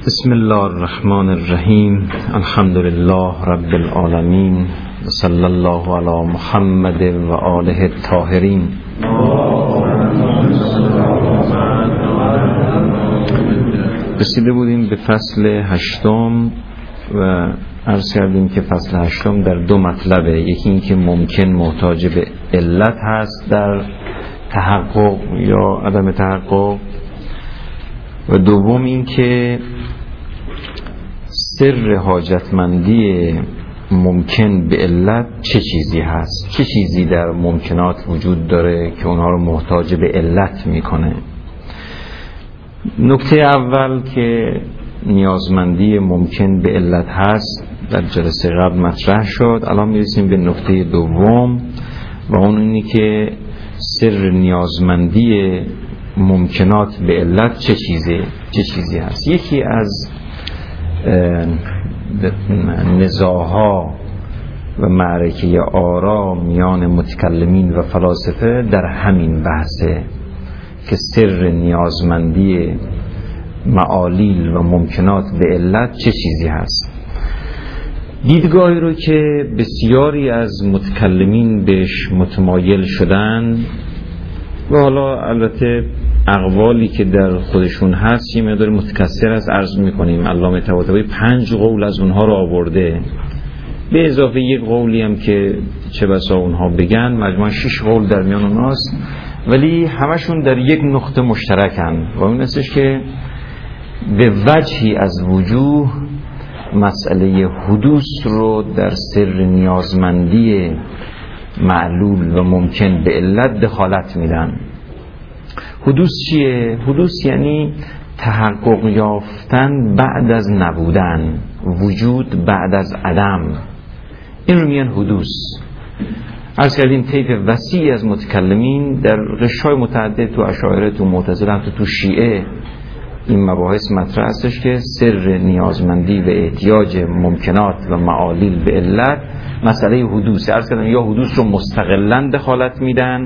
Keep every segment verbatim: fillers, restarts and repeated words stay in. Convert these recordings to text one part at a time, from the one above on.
بسم الله الرحمن الرحیم. الحمد لله رب العالمین و صلی الله علی محمد و آله الطاهرین. رسیده بودیم به فصل هشتم و عرض کردیم که فصل هشتم در دو مطلبه. یکی این که ممکن محتاج به علت هست در تحقق یا عدم تحقق، و دوم این که سر حاجتمندی ممکن به علت چه چیزی هست، چه چیزی در ممکنات وجود داره که اونها رو محتاج به علت میکنه. نکته اول که نیازمندی ممکن به علت هست در جلسه قبل مطرح شد. الان میرسیم به نکته دوم و اون اینی که سر نیازمندی ممکنات به علت چه چیزی چه چیزی هست. یکی از نزاعها و معرکه آرا میان متکلمین و فلاسفه در همین بحثه که سر نیازمندی معالیل و ممکنات به علت چه چیزی هست. دیدگاهی رو که بسیاری از متکلمین بهش متمایل شدن و حالا البته اقوالی که در خودشون هست یه مقدار متکثر است عرض میکنیم. علامه طباطبایی پنج قول از اونها رو آورده، به اضافه یک قولی هم که چه بسا اونها بگن، مجموعاً شش قول در میان اوناست، ولی همشون در یک نقطه مشترکن و اون استش که به وجهی از وجوه مسئله حدوث رو در سر نیازمندی معلول و ممکن به علت دخالت میدن. حدوث چیه؟ حدوث یعنی تحقق یافتن بعد از نبودن، وجود بعد از عدم. این رو میگن حدوث. عرض کردیم طیف وسیعی از متکلمین در قشرهای متعدد، تو اشاعره، تو معتزله، تو تو شیعه، این مباحث مطرح هستش که سر نیازمندی و احتیاج ممکنات و معالیل به علت مسئله حدوث. عرض کردیم یا حدوث رو مستقلاً دخالت میدن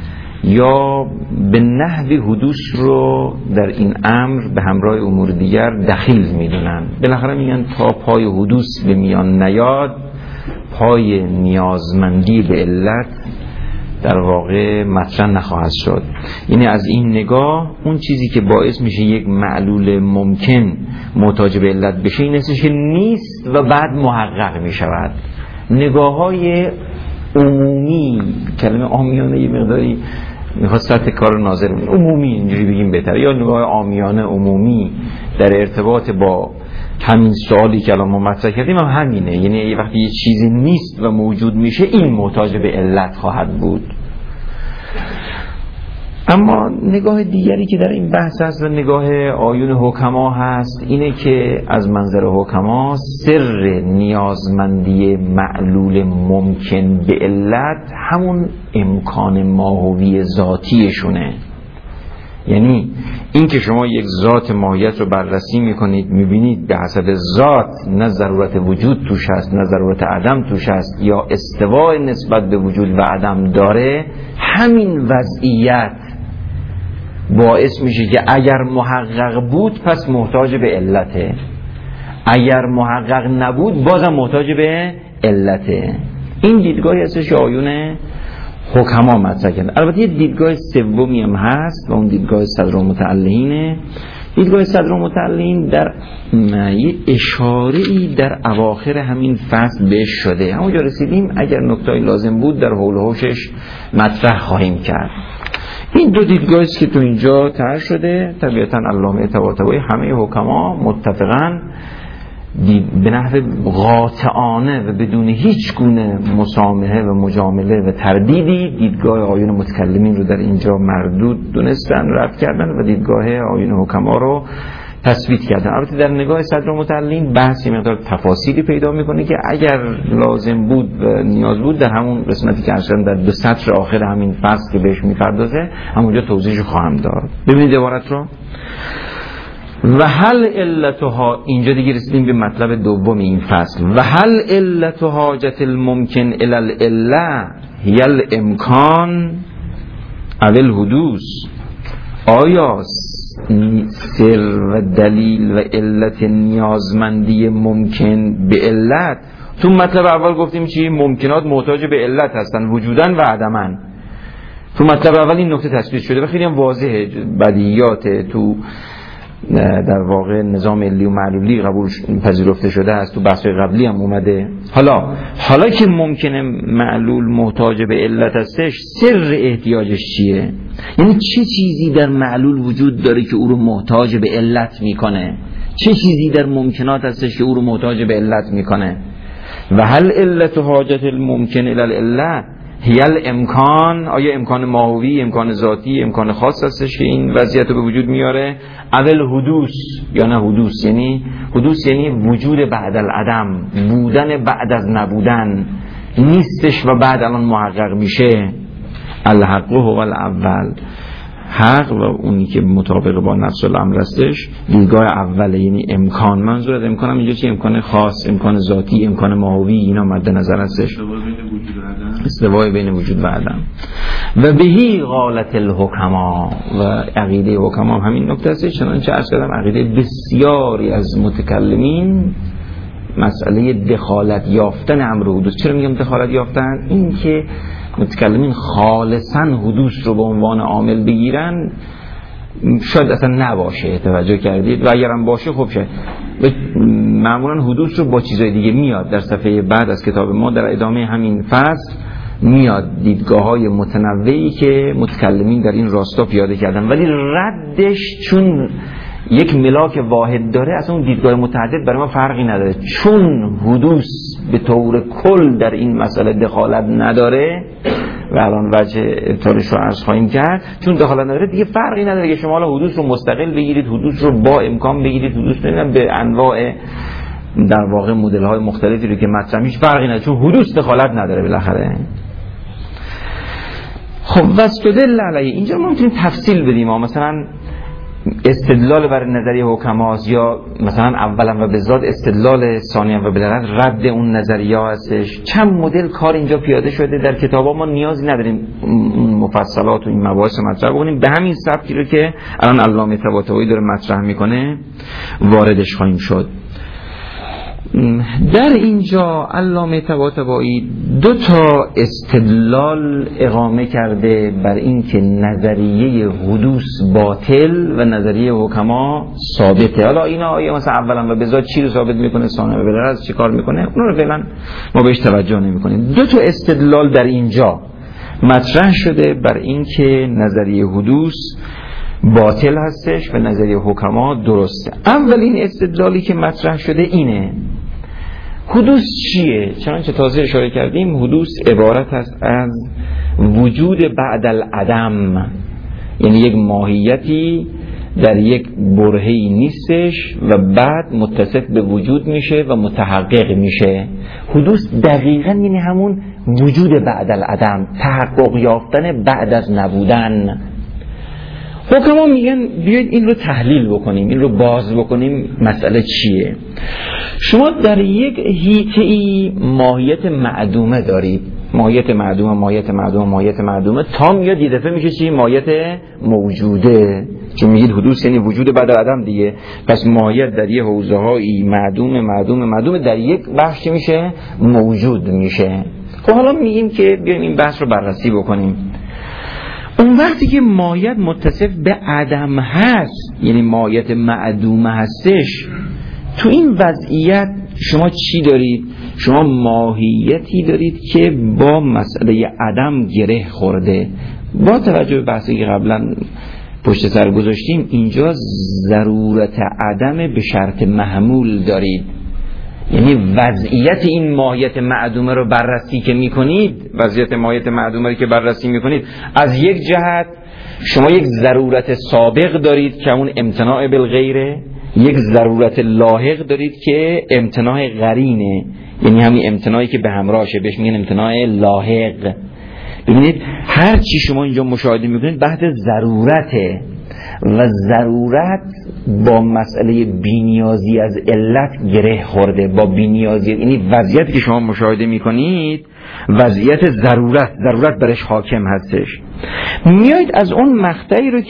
یا به نحوی حدوث رو در این امر به همراه امور دیگر دخیل میدونن. بالاخره میگن تا پای حدوث به میان نیاد، پای نیازمندی به علت در واقع مطرح نخواهد شد. یعنی از این نگاه اون چیزی که باعث میشه یک معلول ممکن محتاج به علت بشه این استش که نیست و بعد محقق میشود. نگاه های عمومی، کلمه عامیانه یه مقداری میخواد سطح کار ناظر بگیم، عمومی اینجوری بگیم بهتره، یا نگاه عامیانه عمومی در ارتباط با همین سوالی که الان ما مطرح کردیم هم همینه. یعنی وقتی یه چیزی نیست و موجود میشه این محتاج به علت خواهد بود. اما نگاه دیگری که در این بحث هست و نگاه آیون حکما هست اینه که از منظر حکما سر نیازمندی معلول ممکن به علت همون امکان ماهوی ذاتیشونه. یعنی این که شما یک ذات ماهیت رو بررسی میکنید، میبینید به حسب ذات نه ضرورت وجود توش هست نه ضرورت عدم توش هست، یا استواء نسبت به وجود و عدم داره، همین وضعیت باعث میشه که اگر محقق بود پس محتاج به علته، اگر محقق نبود بازم محتاج به علته. این دیدگاهی هستش که آیون حکما مطرح کردن. البته یه دیدگاه سومی هم هست و اون دیدگاه صدرالمتعلقینه. دیدگاه صدرالمتعلقین در یه اشاره‌ای در اواخر همین فصل بهش شده، همونجا رسیدیم، اگر نکته‌ای لازم بود در حول و حوشش مطرح خواهیم کرد. این دو دیدگاهی است که تو اینجا طرح شده. طبیعتاً علامه طباطبایی همه حکما متفقاً به نحو قاطعانه و بدون هیچ گونه مسامحه و مجامله و تردیدی دیدگاه آیون متکلمین رو در اینجا مردود دونستن، رد کردن و دیدگاه آیون حکما رو تثبیت کردن. البته در نگاه صدرالمتعلقین بحثی مقدار تفاصیلی پیدا میکنه که اگر لازم بود و نیاز بود در همون قسمتی که ارشدم در دو سطر آخر همین فصل که بهش میپردازه همونجا توضیحش خواهم داد. ببینید عبارت رو. و هل علتها، اینجا دیگه رسیدیم به مطلب دوم این فصل، و هل علت حاجت الممکن الی العله هی الامکان اول حدوث. آیا سر و دلیل و علت نیازمندی ممکن به علت. تو مطلب اول گفتیم چی؟ ممکنات محتاج به علت هستن وجودن و عدمن. تو مطلب اول این نکته تثبیت شده و خیلی هم واضحه، بدیهیات تو در واقع نظام علی و معلولی قبول پذیرفته شده است، تو بحث قبلی هم اومده. حالا حالا که ممکنه معلول محتاج به علت هستش، سر احتیاجش چیه؟ یعنی چه چیزی در معلول وجود داره که او رو محتاج به علت میکنه؟ چه چیزی در ممکنات هستش که او رو محتاج به علت میکنه؟ و هل علت حاجت الممکن الی العله هی الامکان؟ آیا امکان ماهوی، امکان ذاتی، امکان خاص هستش که این وضعیت رو به وجود میاره؟ اول حدوث یا نه حدوث؟ یعنی حدوث یعنی وجود بعد العدم، بودن بعد از نبودن، نیستش و بعد الان محقق میشه. الحق هو الاول، حق و اونی که مطابق با نفس الامر هستش دیدگاه اوله، یعنی امکان. منظور از امکان هم اینجا چی؟ امکان خاص، امکان ذاتی، امکان ماهوی، اینا مد نظر هستش. استوای بین وجود و عدم. و بهی قالت الحکما، و عقیده حکما همین نکته هستش. چنانچه عرض کردم عقیده بسیاری از متکلمین مسئله دخالت یافتن امر حدوث. چرا میگم دخالت یافتن؟ این که متکلمین خالصاً حدوث رو به عنوان عامل بگیرن شاید اصلا نباشه، توجه کردید؟ و اگرم باشه خب شاید معمولاً حدوث رو با چیزای دیگه میاد. در صفحه بعد از کتاب ما در ادامه همین فصل میاد دیدگاه‌های متنوعی که متکلمین در این راستا پیاده کردن، ولی ردش چون یک ملاک واحد داره اصلا اون دیدگاه متعدد برای ما فرقی نداره. چون حدوث به طور کل در این مسئله دخالت نداره و الان وجه ابطالش رو عرض خواهیم کرد، چون دخالت نداره دیگه فرقی نداره که شما حالا حدوث رو مستقل بگیرید، حدوث رو با امکان بگیرید، حدوث رو به انواع در واقع مدل های مختلفی رو که مطرح میشه فرقی نداره، چون حدوث دخالت نداره بالاخره. خب واستدل علیه، اینجا ما میتونیم تفصیل بدیم. ما مثلا استدلال بر نظریه حکماست، یا مثلا اولا و به ذات استدلال، ثانیا و به درجه رد اون نظریه هستش. چند مدل کار اینجا پیاده شده در کتابا، ما نیازی نداریم مفصلات و این مباحث مطرح بکنیم. به همین سبکی رو که الان علامه طباطبایی داره مطرح میکنه واردش خواهیم شد. در اینجا علامه طباطبایی دو تا استدلال اقامه کرده بر این که نظریه حدوث باطل و نظریه حکما ثابته. حالا اینا آیا مثلا اولا و به ذات چی رو ثابت میکنه، ثانیا و به درجه چی کار میکنه، اون رو فعلا ما بهش توجه نمیکنیم. دو تا استدلال در اینجا مطرح شده بر این که نظریه حدوث باطل هستش و نظریه حکما درسته. اولین استدلالی که مطرح شده اینه: حدوث چیه؟ چنانچه تازه اشاره کردیم حدوث عبارت است از وجود بعد العدم، یعنی یک ماهیتی در یک برهه‌ای نیستش و بعد متصف به وجود میشه و متحقق میشه. حدوث دقیقاً یعنی همون وجود بعد العدم، تحقق یافتن بعد از نبودن. حکما میگن بیاید این رو تحلیل بکنیم، این رو باز بکنیم مسئله چیه. شما در یک حیطه‌ای ماهیت معدومه دارید، ماهیت معدومه ماهیت معدومه ماهیت معدومه تا میاد یه دفعه میشه چی؟ ماهیت موجوده. چون میگید حدوث یعنی وجود بعد از عدم دیگه، پس ماهیت در یه حوزه‌هایی معدومه معدومه معدومه در یک بخش میشه موجود میشه. خب حالا میگیم که بیایم این بحث رو بررسی بکنیم. اون وقتی که ماهیت متصف به عدم هست، یعنی ماهیت معدومه هستش، تو این وضعیت شما چی دارید؟ شما ماهیتی دارید که با مسئله عدم گره خورده. با توجه به بحثی که قبلا پشت سر گذاشتیم، اینجا ضرورت عدم به شرط محمول دارید. یعنی وضعیت این ماهیت معدومه رو بررسی که میکنید، وضعیت ماهیت معدومه رو که بررسی میکنید، از یک جهت شما یک ضرورت سابق دارید که اون امتناع بالغیره، یک ضرورت لاحق دارید که امتناع قرینه، یعنی همین امتناعی که به همراهشه بهش میگن امتناع لاحق. ببینید هر چی شما اینجا مشاهده میکنید بعد ضرورته و ضرورت با مسئله بی‌نیازی از علت گره خورده. با بی‌نیازی یعنی وضعیتی که شما مشاهده میکنید وضعیت ضرورت، ضرورت برش حاکم هستش. میایید از اون مقطعی رو که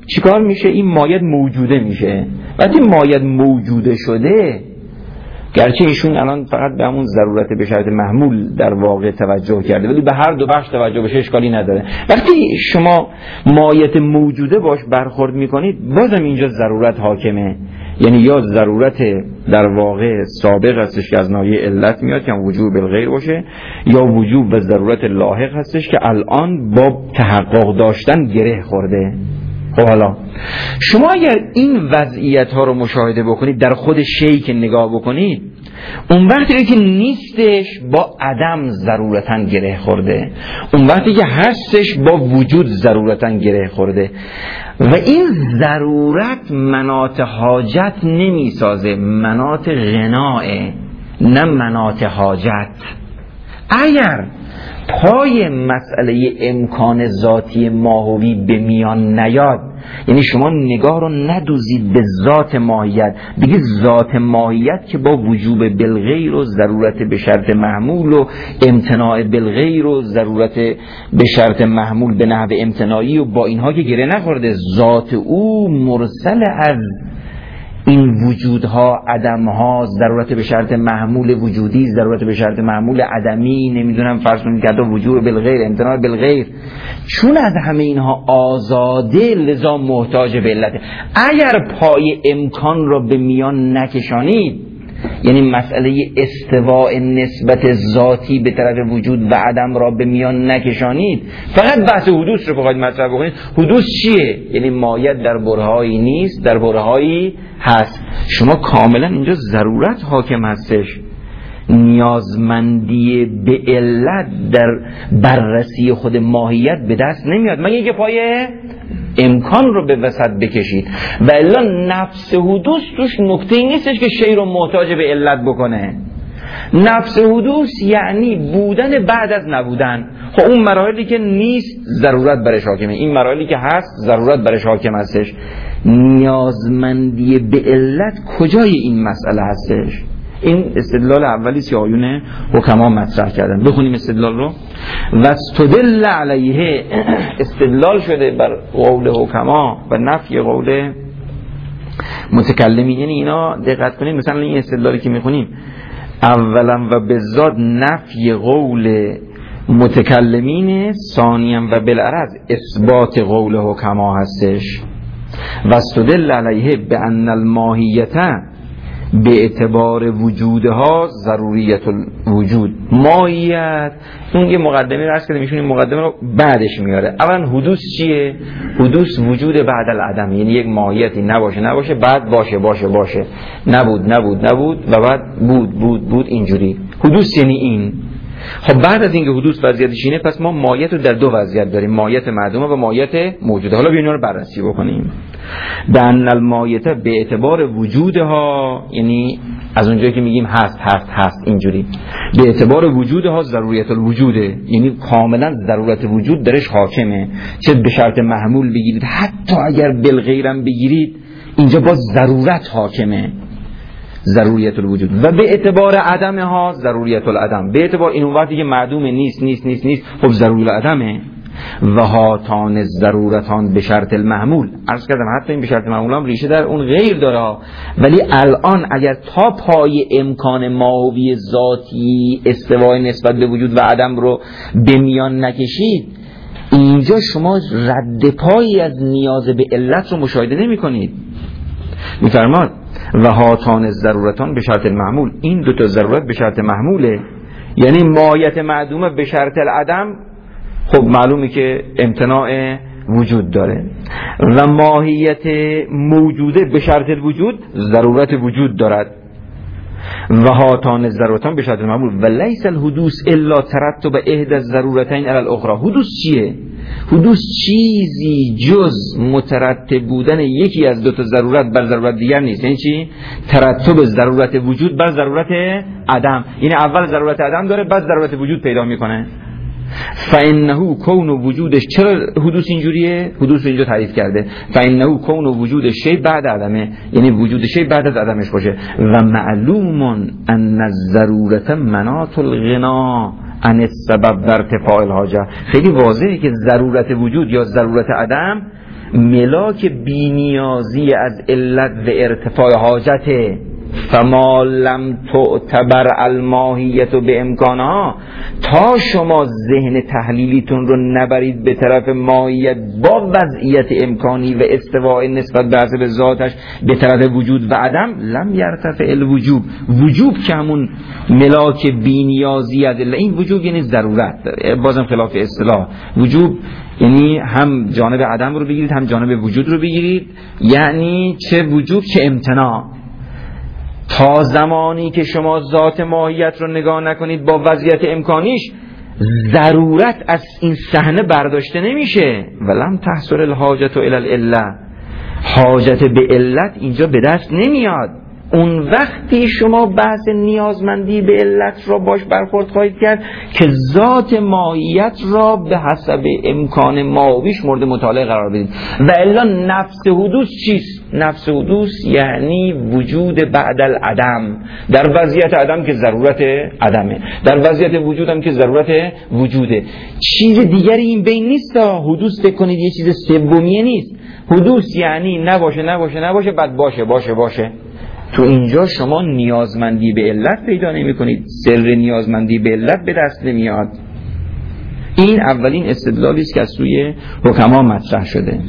چیکار میشه؟ این مایت موجوده میشه. وقتی مایت موجوده شده، گرچه ایشون الان فقط به همون ضرورت به شرط محمول در واقع توجه کرده، ولی به هر دو بخش توجه بشه اشکالی نداره. وقتی شما مایت موجوده باش برخورد میکنید، بازم اینجا ضرورت حاکمه. یعنی یا ضرورت در واقع سابق هستش که از ناحیه علت میاد که وجوب بالغیر باشه، یا وجوب و ضرورت لاحق هستش که الان با تحقق داشتن گره خورده. خب حالا شما اگر این وضعیت ها رو مشاهده بکنید، در خود شی که نگاه بکنید، اون وقتی که نیستش با عدم ضرورتاً گره خورده، اون وقتی که هستش با وجود ضرورتاً گره خورده. و این ضرورت مناط حاجت نمی سازه، مناط غناه، نه مناط حاجت. اگر پای مسئله امکان ذاتی ماهوی به میان نیاد، یعنی شما نگاه رو ندوزید به ذات ماهیت، بگید ذات ماهیت که با وجوب بالغیر و ضرورت به شرط محمول و امتناع بالغیر و ضرورت به شرط محمول به نحو امتناعی و با اینها که گره نخورده، ذات او مرسل از این وجودها، عدمها، ضرورت به شرط محمول وجودی، ضرورت به شرط محمول عدمی، نمیدونم فرض کنید که وجود بالغیر، امتناع بالغیر، چون از همه اینها آزاده لذا محتاج به علته. اگر پای امکان را به میان نکشانید، یعنی مسئله استواء نسبت ذاتی به طرف وجود و عدم را به میان نکشانید، فقط بحث حدوث رو بخواید مطرح بکنید، حدوث چیه؟ یعنی مایت در برهایی نیست، در برهایی هست. شما کاملا اینجا ضرورت حاکم هستش، نیازمندی به علت در بررسی خود ماهیت به دست نمیاد مگه اینکه پای امکان رو به وسط بکشید. و الا نفس حدوث توش نکته نیستش که شی رو محتاج به علت بکنه. نفس حدوث یعنی بودن بعد از نبودن. خب اون مراحلی که نیست ضرورت برش حاکمه، این مراحلی که هست ضرورت برش حاکم هستش. نیازمندی به علت کجای این مسئله هستش؟ این استدلال اولی که آیون حکما مطرح کردن. بخونیم استدلال رو. و استدل علیه، استدلال شده بر قول حکما و نفی قول متکلمین. یعنی اینا دقت کنید، مثلا این استدلالی که میخونیم اولا و بذات نفی قول متکلمین، ثانیا و بالعرض اثبات قول حکما هستش. و استدل علیه به ان الماهیت به اعتبار وجودها ضروریت الوجود. ماهیت اون یه مقدمه راست کرده، میشون این مقدمه رو بعدش میاره. اولا حدوث چیه؟ حدوث وجود بعد العدم، یعنی یک ماهیتی نباشه نباشه بعد باشه باشه باشه، نبود نبود نبود و بعد بود بود بود، اینجوری حدوث یعنی این. خب بعد از اینکه حدوث وضعیتش اینه، پس ما ماهیت رو در دو وضعیت داریم، ماهیت معدومه و ماهیت موجوده. حالا بیاین رو بررسی بکنیم. بان الماهیت به اعتبار وجودها، یعنی از اونجایی که میگیم هست هست هست اینجوری، به اعتبار وجودها ضروریت الوجوده، یعنی کاملا ضرورت وجود درش حاکمه. چه به شرط محمول بگیرید، حتی اگر بالغیرم بگیرید، اینجا باز ضرورت حاکمه، ضروریت الوجود. و به اعتبار عدم ها ضروریت العدم، به اعتبار این وقتی که معدوم نیست نیست نیست نیست، خب ضرورت العدمه. و هاتان ضرورتان به شرط المحمول، عرض کردم حتی این به شرط محمول هم ریشه در اون غیر داره، ولی الان اگر تا پای امکان ماهوی ذاتی استوای نسبت به وجود و عدم رو به میان نکشید، اینجا شما رد پایی از نیاز به علت رو مشاهده نمی کنید. میفرماد و هاتان ضرورتان به شرط المحمول، این دو تا ضرورت به شرط محموله، یعنی ماهیت معدومه به شرط العدم، خب معلومه که امتناع وجود داره، و ماهیت موجوده به شرط الوجود ضرورت وجود دارد. و هاتان ضرورتان به شرط المحمول و لیس الحدوث الا ترتب احدى الضرورتين على الاخرى. حدوث چیه؟ حدوث چیزی جز مترتب بودن یکی از دو تا ضرورت بر ضرورت دیگر نیست. یعنی چی؟ ترتب ضرورت وجود بر ضرورت عدم، یعنی اول ضرورت عدم داره بعد ضرورت وجود پیدا میکنه. فانه کون وجودش، چرا حدوث اینجوریه؟ حدوث اینجا تعریف کرده فانه کون وجود شی بعد عدمه، یعنی وجود شی بعد از عدمش باشه. و معلوم ان الضرورت مناط الغنا عن السبب در ارتفاع الحاجه. خیلی واضحه که ضرورت وجود یا ضرورت عدم ملاک بینیازی از علت و ارتفاع حاجته. فما لم تعتبر الماهیت به امکانها، تا شما ذهن تحلیلیتون رو نبرید به طرف ماهیت با وضعیت امکانی و استواء نسبت به حسب ذاتش به طرف وجود و عدم، لم یرتفع الوجوب. وجوب که همون ملاک بینیازی از علت، این وجوب یعنی ضرورت، بازم خلاف اصطلاح. وجوب یعنی هم جانب عدم رو بگیرید هم جانب وجود رو بگیرید، یعنی چه وجوب چه امتناع. تا زمانی که شما ذات ماهیت رو نگاه نکنید با وضعیت امکانیش، ضرورت از این صحنه برداشته نمیشه. ولم تحصل الحاجت الی العله، حاجت به علت اینجا به دست نمیاد. اون وقتی شما بحث نیازمندی به علت را باش برخورد خواهید کرد که ذات ماهیت را به حسب امکان ماویش مورد مطالعه قرار بدید. و الا نفس حدوث چیست؟ نفس حدوث یعنی وجود بعد العدم، در وضعیت عدم که ضرورت عدمه، در وضعیت وجود هم که ضرورت وجوده. چیز دیگری این بین نیست. حدوث فکر کنید یه چیز سومیه نیست. حدوث یعنی نباشه نباشه نباشه بعد باشه باشه باشه. تو اینجا شما نیازمندی به علت پیدا نمی کنید، سر نیازمندی به علت به دست نمیاد. این اولین استدلالی است که از سوی حکما مطرح شده.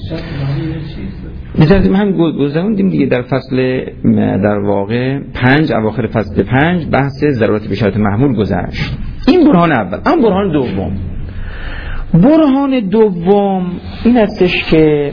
مثلا هم گذروندیم دیگه در فصل در واقع پنج، اواخر فصل پنج بحث ضرورت به شرط محمول گذشت. این برهان اول. اما برهان دوم، برهان دوم این استش که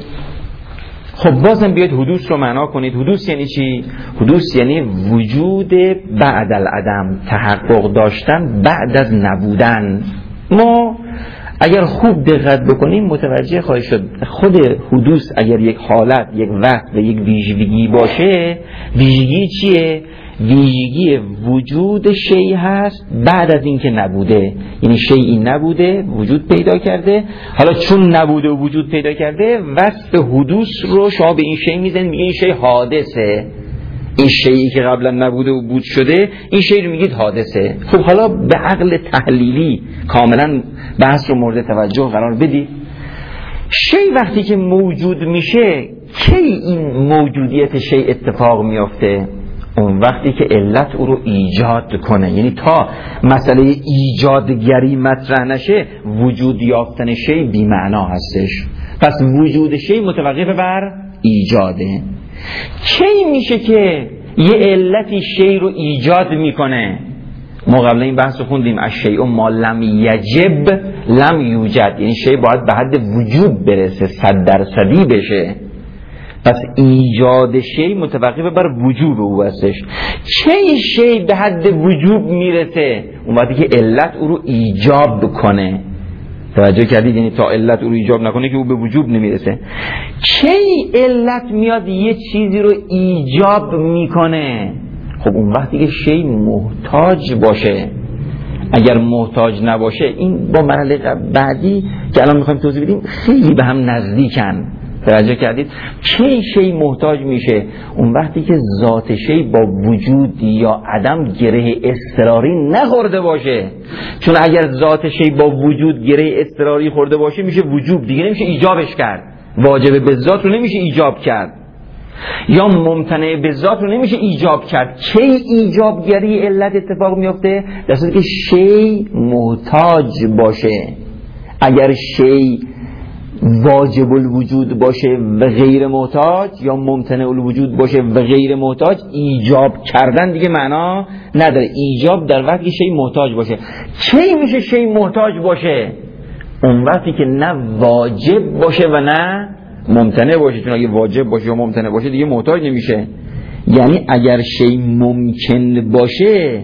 خب بازم بیاید حدوث رو معنا کنید. حدوث یعنی چی؟ حدوث یعنی وجود بعد العدم، تحقق داشتن بعد از نبودن. ما اگر خوب دقت بکنیم متوجه خواهید شد خود حدوث اگر یک حالت، یک وقت و یک ویژگی باشه، ویژگی چیه؟ ویژگی وجود شیء هست بعد از اینکه نبوده. یعنی شیئی نبوده وجود پیدا کرده، حالا چون نبوده و وجود پیدا کرده وصف حدوث رو شما به این شیء میزنید، میگه این شیء حادثه. این شیئی که قبلا نبوده و بود شده، این شیء رو میگید حادثه. خب حالا به عقل تحلیلی کاملا بحث رو مورد توجه قرار بدید. شیء وقتی که موجود میشه، کی این موجودیت شیء اتفاق میافته؟ اون وقتی که علت او رو ایجاد کنه. یعنی تا مسئله ایجادگری مطرح نشه وجود یافتن شیء بی معنا هستش. پس وجود شیء متوقف بر ایجاده. کی میشه که یه علتی شیء رو ایجاد میکنه؟ ما قبلا این بحث رو خوندیم، الشیء ما لم یجب لم یوجد. یعنی شیء باید به حد وجود برسه، صد درصدی بشه. پس ایجاد شیء متوقف بر وجوب او هستش. چه شیء به حد وجوب میرسه؟ اون وقتی که علت او رو ایجاب کنه. توجه کردید؟ یعنی تا علت او رو ایجاب نکنه که او به وجوب نمیرسه. چه علت میاد یه چیزی رو ایجاب میکنه؟ خب اون وقتی که شیء محتاج باشه. اگر محتاج نباشه، این با مرحله بعدی که الان میخوایم توضیح بدیم خیلی به هم نزدیکن. توجه کردید؟ چه شی محتاج میشه؟ اون وقتی که ذات شی با وجود یا عدم گره اضطراری نخورده باشه. چون اگر ذات شی با وجود گره اضطراری خورده باشه میشه وجوب، دیگه نمیشه ایجابش کرد. واجب به ذات رو نمیشه ایجاب کرد، یا ممتنع به ذات رو نمیشه ایجاب کرد. چه ایجابگری علت اتفاق میفته؟ در صورتی که شی محتاج باشه. اگر شی واجب الوجود باشه و غیر محتاج، یا ممتنع الوجود باشه و غیر محتاج، ایجاب کردن دیگه معنا نداره. ایجاب در وقتی شی محتاج باشه. چی میشه شی محتاج باشه؟ اون وقتی که نه واجب باشه و نه ممتنع باشه. چون اگه واجب باشه یا ممتنع باشه دیگه محتاج نمیشه. یعنی اگر شی ممکن باشه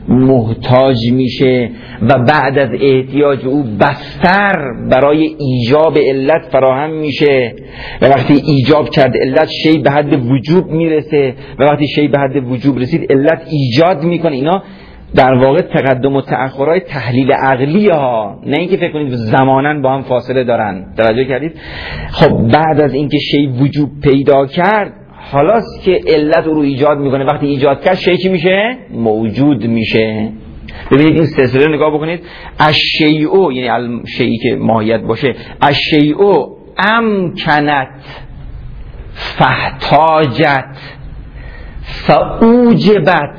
محتاج میشه و بعد از احتیاج او بستر برای ایجاب علت فراهم میشه، و وقتی ایجاب کرد علت شی به حد وجوب میرسه، و وقتی شی به حد وجوب رسید علت ایجاد میکنه. اینا در واقع تقدم و تأخرهای تحلیل عقلی ها، نه اینکه فکر کنید زماناً با هم فاصله دارن. توجه کردید؟ خب بعد از اینکه شی وجوب پیدا کرد، حالاست که علت او رو ایجاد میکنه. وقتی ایجاد کرد شی چی میشه؟ موجود میشه. ببینید این سلسله نگاه بکنید. الشیء یعنی شیئی که ماهیت باشه، الشیء امکنت فاحتاجت فاوجبت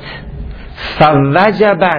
فوجبت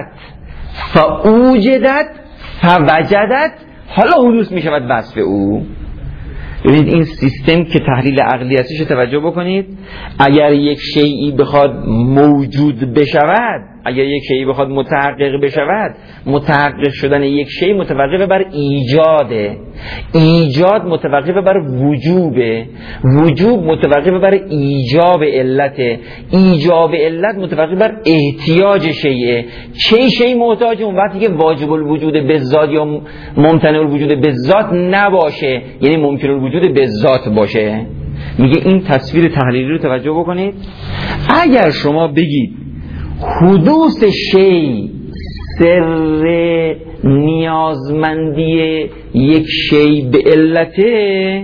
فاوجدت فوجدت، حالا حدوث می شود وصف او. ببینید این سیستم که تحلیل عقلی هستش توجه بکنید. اگر یک شیئی بخواد موجود بشود، اگر یک شیئی بخواد متحقق بشود، متحقق شدن یک شیء متوقف بر ایجاده، ایجاد متوقف بر وجوبه، وجوب متوقف بر ایجاب علته، ایجاب علت متوقف بر احتیاج شیء. چه شیء محتاجه؟ اون وقتی که واجب الوجود بالذات یا ممتنع الوجود بالذات نباشه، یعنی ممکن الوجود بالذات باشه. میگه این تصویر تحلیلی رو توجه بکنید. اگر شما بگید حدوث شیء سر نیازمندی یک شیء به علته،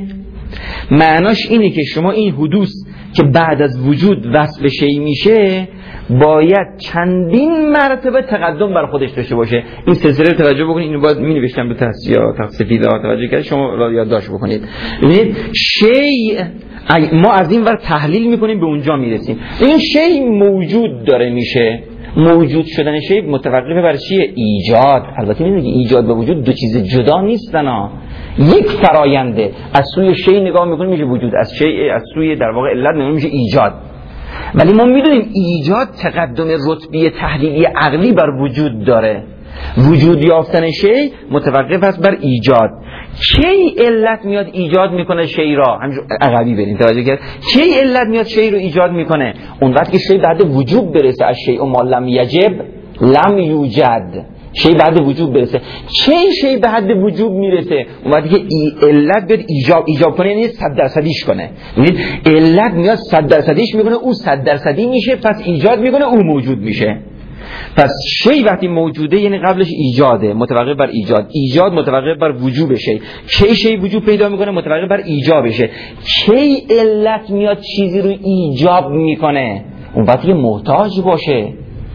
معناش اینه که شما این حدوث که بعد از وجود وصف شیء میشه باید چندین مرتبه تقدم بر خودش داشته باشه. این سلسله توجه بکنید، اینو باید می نوشتم به تصفیه تفصیلی ها توجه کرد، شما را یادداشت بکنید. ببینید شیء ما از این ور تحلیل میکنیم به اونجا میرسیم. این شیء موجود داره میشه، موجود شدن شیء متوقف بر چیه؟ ایجاد. البته میدونید ایجاد و وجود دو چیز جدا نیستن ها، یک فراینده. از سوی شیء نگاه میکنیم میشه وجود، از شیء از سوی در واقع علت نگاه میشه ایجاد. ولی ما میدونیم ایجاد تقدم رتبی تحلیلی عقلی بر وجود داره. وجود یافتن شیء متوقف است بر ایجاد. کی علت میاد ایجاد میکنه شیء را؟ همینجور عقبی بریم توجه کرد. کی علت میاد شیء رو ایجاد میکنه؟ اون وقت که شیء بعد وجود برسه. از شیء ما لم یجب لم یوجد، شیء بعد وجود برسه. چه شیء به حد وجود میرسه؟ اون وقتی که علت بیاد ایجاب ایجاب کنه، یعنی صد درصدیش کنه. ببینید علت میاد صد درصدیش میکنه، او صد درصدی میشه، پس ایجاد میکنه، او موجود میشه. پس شیء وقتی موجوده یعنی قبلش ایجاده، متوقف بر ایجاد. ایجاد متوقف بر وجوب شیء. کی شیء وجود پیدا میکنه؟ متوقف بر ایجابشه. کی علت میاد چیزی رو ایجاب میکنه؟ اون وقتی که محتاج باشه.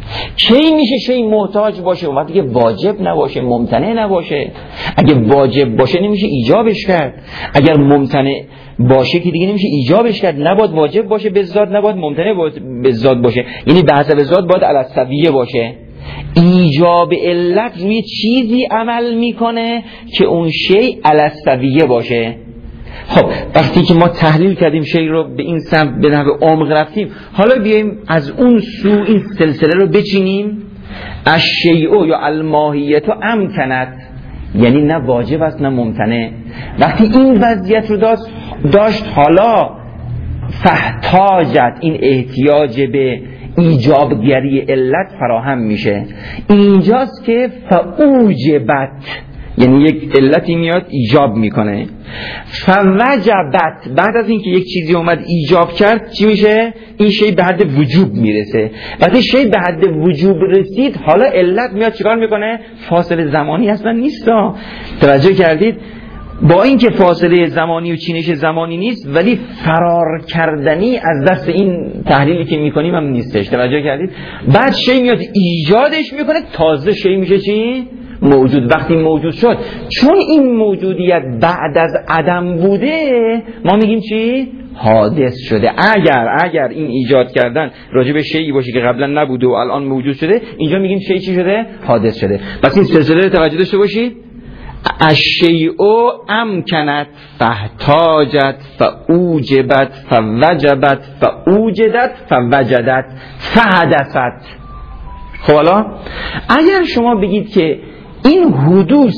کی میشه شیء محتاج باشه؟ اون وقتی که واجب نباشه، ممتنع نباشه. اگه واجب باشه نمیشه ایجابش کرد، اگر ممتنع باشه که دیگه نمیشه ایجابش کرد. نباید واجب باشه به ذات، نباید ممتنع به ذات باشه، یعنی به حسب ذات باید علی السویه باشه. ایجاب علت روی چیزی عمل میکنه که اون شیء علی السویه باشه. خب وقتی که ما تحلیل کردیم شیء رو به این سمت به نحو عمق رفتیم، حالا بیایم از اون سو این سلسله رو بچینیم. الشیء یا الماهیت امکنت، یعنی نه واجب است نه ممتنع. وقتی این وضعیت رو داشت, داشت حالا فاحتاجت، این احتیاج به ایجابگری علت فراهم میشه. اینجاست که فاوجبت، یعنی یک علتی میاد ایجاب میکنه. فوجبت، بعد از اینکه یک چیزی اومد ایجاب کرد چی میشه؟ این شیء به حد وجوب میرسه. وقتی شیء به حد وجوب رسید حالا علت میاد چیکار میکنه؟ فاصله زمانی اصلا نیست. توجه کردید؟ با اینکه فاصله زمانی و چینش زمانی نیست ولی فرار کردنی از دست این تحلیلی که میکنیم هم نیستش. توجه کردید؟ بعد شیء میاد ایجادش میکنه، تازه شیء میشه چی؟ موجود. وقتی موجود شد، چون این موجودیت بعد از عدم بوده، ما میگیم چی؟ حادث شده. اگر اگر این ایجاد کردن راجع به شیئی باشه که قبلا نبوده و الان موجود شده، اینجا میگیم شیء چی شده؟ حادث شده. پس این سلسله رو توجه داشته باشید. الشیء امکنت فاحتاجت فاوجبت فوجبت فاوجدت فوجدت فحدثت. خب حالا اگر شما بگید که این حدوث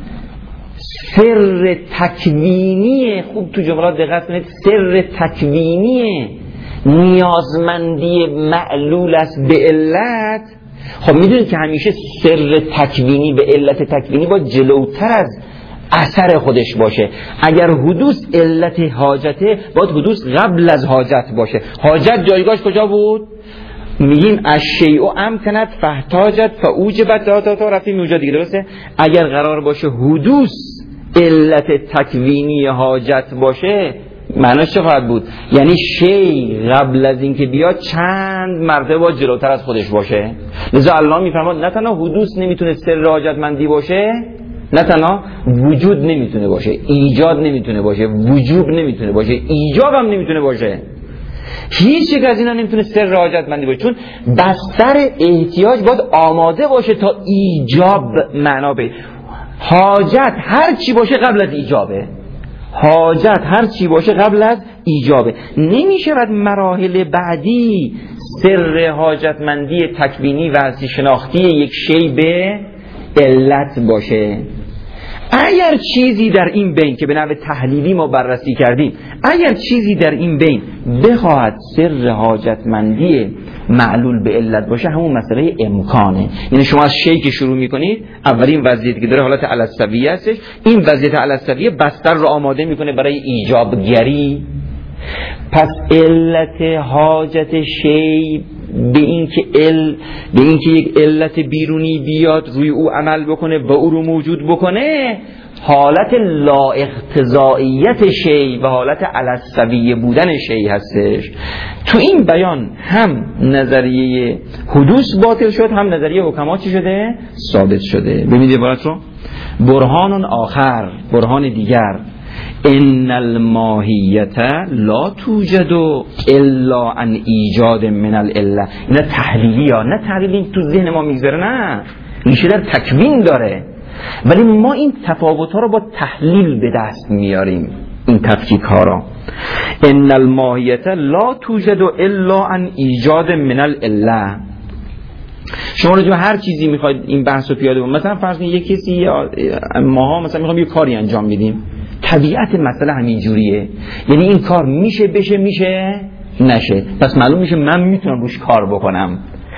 سر تکوینی، خوب تو جملات دقت کنید، سر تکوینی نیازمندی معلول است به علت. خب میدونید که همیشه سر تکوینی به علت تکوینی با جلوتر از اثر خودش باشه. اگر حدوث علت حاجته باید حدوث قبل از حاجت باشه. حاجت جایگاهش کجا بود؟ میگیم الشیء امکنت فاحتاجت فاوجبت تا تا تا رفتیم اونجا دیگه، درسته؟ اگر قرار باشه حدوث علت تکوینی حاجت باشه، معناش چه خواهد بود؟ یعنی شیء قبل از اینکه بیاد چند مرتبه باید جلوتر از خودش باشه. لذا الله میفرماد نه تنها حدوث نمیتونه سر حاجتمندی باشه، نه تنها وجود نمیتونه باشه، ایجاد نمیتونه باشه، وجوب نمیتونه باشه، ایجاب هم نمیتونه باشه. هیچ یک از اینا نمیتونه سر حاجتمندی باشه، چون بستر احتیاج باید آماده باشه تا ایجاب معنا بده. حاجت هر چی باشه قبل از ایجابه، حاجت هر چی باشه قبل از ایجابه. نمیشه بعد مراحل بعدی سر حاجتمندی تکوینی و هستی شناختی یک شی به علت باشه. اگر چیزی در این بین که به نحو تحلیلی ما بررسی کردیم، اگر چیزی در این بین بخواهد سر حاجتمندی معلول به علت باشه، همون مسئله امکانه. یعنی شما از شی که شروع میکنید، اولین وضعیتی که داره حالت علالسویه هستش، این وضعیت علالسویه بستر رو آماده میکنه برای ایجابگری. پس علت حاجت شی به این که ال به این که یک علت بیرونی بیاد روی او عمل بکنه و او رو موجود بکنه، حالت لا اقتضائیت شی و حالت علالسویه بودن شی هستش. تو این بیان هم نظریه حدوث باطل شد، هم نظریه حکما چی شده؟ ثابت شده. ببینید عبارت رو، برهان آخر، برهان دیگر، ان الماهیت لا توجد الا عن ایجاد من العله. اینا تحلیلی ها، نه تحلیلی تو ذهن ما میگذاره، نه، ریشه در تکوین داره، ولی ما این تفاوت ها رو با تحلیل به دست میاریم، این تفکیک ها رو. ان الماهیت لا توجد الا عن ایجاد من العله. شما رو جو هر چیزی میخواید این بحث رو پیاده کنید، مثلا فرض کنید یک کسی، ماها مثلا میخوایم یه کاری انجام بدیم، طبیعت مسئله همین جوریه، یعنی این کار میشه بشه میشه نشه، پس معلوم میشه من میتونم روش کار بکنم.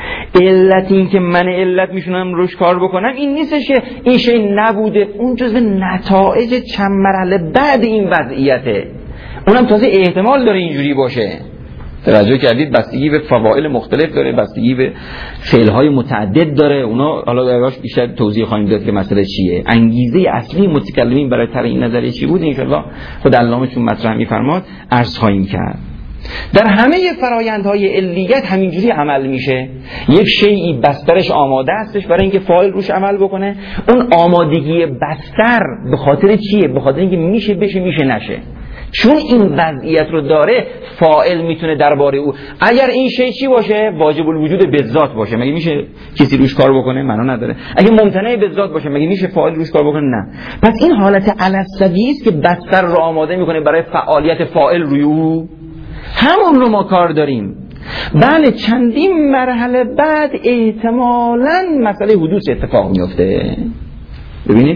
علت این که من علت میشونم روش کار بکنم این نیستش که این شی نبوده، اون جزو نتایج چند مرحله بعد این وضعیته، اونم تازه احتمال داره اینجوری باشه. توجه کردید؟ بستگی به فواعل مختلف داره، بستگی به فعلهای متعدد داره. اونا حالا درش بیشتر توضیح خواهیم داد که مسئله چیه. انگیزه اصلی متکلمین برای طرح این نظریه چی بود؟ انشالله خود علامه چون مطرح می‌فرماد عرض خواهیم کرد. در همه فرایندهای علیت همینجوری عمل میشه. یک شیئی بسترش آماده هستش برای اینکه فاعل روش عمل بکنه. اون آمادگی بستر به خاطر چیه؟ به خاطر اینکه میشه بشه میشه نشه. چون این وضعیت رو داره، فاعل میتونه درباره او، اگر این شی چی باشه، واجب الوجود به ذات باشه، مگه میشه کسی روش کار بکنه؟ معنا نداره. اگه ممتنع به ذات باشه، مگه میشه فاعل روش کار بکنه؟ نه. پس این حالت علالسویه است که بستر رو آماده میکنه برای فعالیت فاعل روی او. همون رو ما کار داریم. بله، چندین مرحله بعد احتمالاً مسئله حدوث اتفاق میفته. ببینید،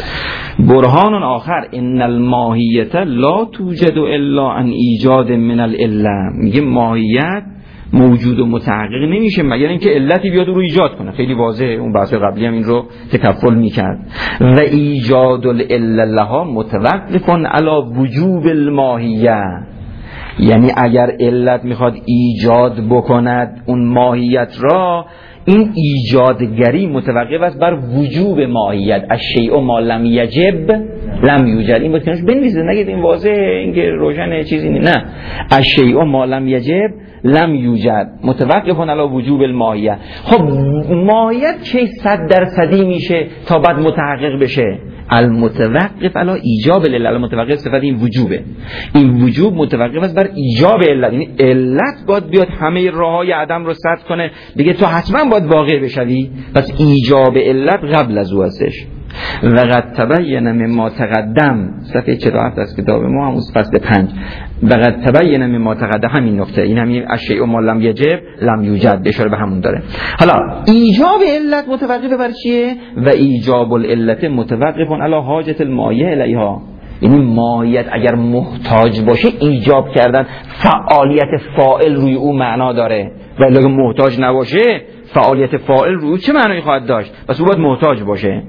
برهان آخر، ان الماهیت لا توجد الا عن ایجاد من العله. میگه ماهیت موجود و متحقق نمیشه مگر اینکه علتی بیاد رو ایجاد کنه. خیلی واضحه، اون بحث قبلی هم این رو تکفل میکرد. و ایجاد العله لها متوقف علی وجوب الماهیه. یعنی اگر علت میخواد ایجاد بکند اون ماهیت را، این ایجادگری متوقف است بر وجوب ماهیت. الشیء ما لم یجب لم یوجد. این بود کنش بنویسید، نگید این واضحه، این که روشنه چیزی نه. الشیء ما لم یجب لم یوجد متوقف علی وجوب الماهیت. خب ماهیت چه صد درصدی میشه تا بعد متحقق بشه؟ المتوقف علی ایجاب العله. المتوقف صفت این وجوبه، این وجوب متوقف است بر ایجاب علت. یعنی علت باید بیاد همه راههای عدم رو سد کنه، دیگه تو حتما باید واقع بشوی. پس ایجاب علت قبل از او هستش. و قد تبین مما تقدم، صفحه چهل و هفت از کتاب ما، همون فصل پنج. و قد تبین مما تقدم، همین نکته، این همین الشیء ما لم یجب لم یوجد، اشاره به همون داره. حالا ایجاب علت متوقف بر چیه؟ و ایجاب العلت متوقف علی حاجت المایه الیها. یعنی ماهیت اگر محتاج باشه، ایجاب کردن فعالیت فاعل روی او معنا داره، ولی اگر محتاج نباشه، فعالیت فاعل روی او چه معنی خواهد داشت؟ پس او باید محتاج باشه.